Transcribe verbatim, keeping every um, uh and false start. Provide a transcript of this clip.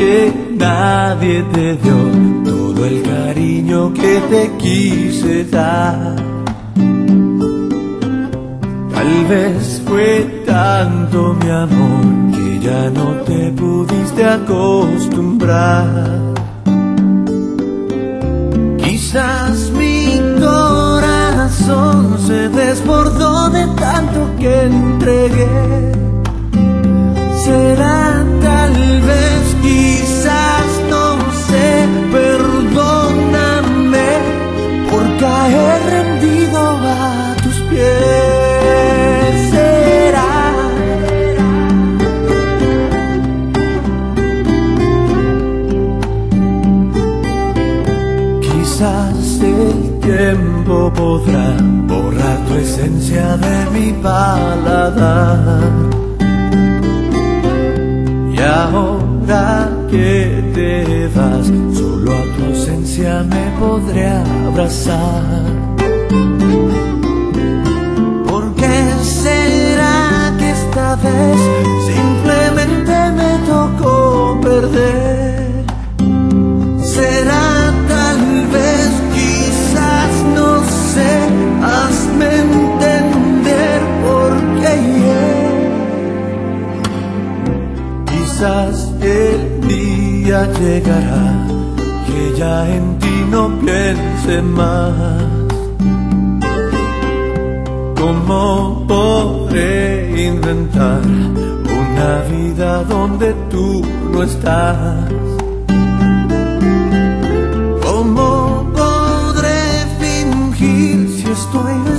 que nadie te dio todo el cariño que te quise dar. Tal vez fue tanto mi amor que ya no te pudiste acostumbrar. Quizás mi corazón se desbordó de tanto que entregué. Será tal vez, quizás, no sé, perdóname por caer rendido a tus pies. Será quizás el tiempo podrá borrar tu esencia de mi paladar. Y ahora que te vas, solo a tu ausencia me podré abrazar. ¿Por qué será que esta vez simplemente me tocó perder? Será tal vez, quizás, no sé, hazme entender por qué. Quizás el día llegará que ya en ti no piense más. ¿Cómo podré inventar una vida donde tú no estás? ¿Cómo podré fingir si estoy